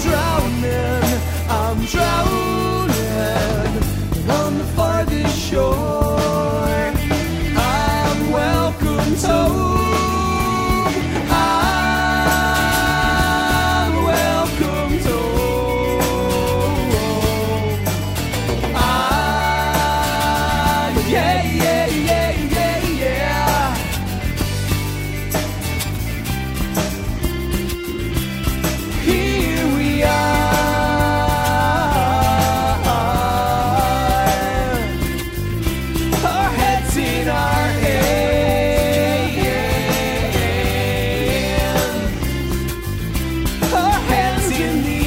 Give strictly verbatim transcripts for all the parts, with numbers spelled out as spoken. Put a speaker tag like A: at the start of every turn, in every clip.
A: drowning, I'm drowning on the farthest shore. I'm welcome home. I'm welcome home. I'm, yeah, yeah, yeah, yeah, yeah. Here we are, our heads in our hands, our hands in the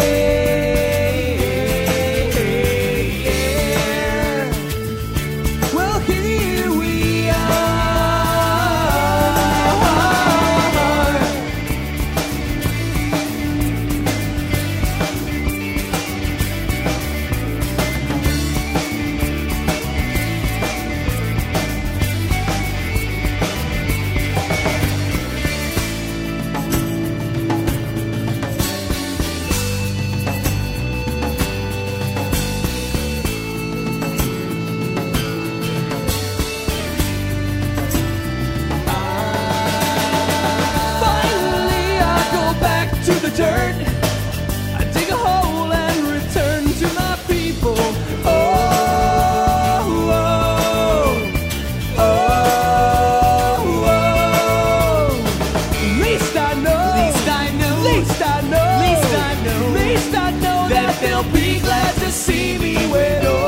A: air. Well, here we are. Finally, I go back to the dirt. I dig a hole and return to my people. Oh, oh, oh, oh. At least I know,
B: Least I know,
A: least I know,
B: least I know,
A: least I know
B: that
A: that they'll be glad to see me when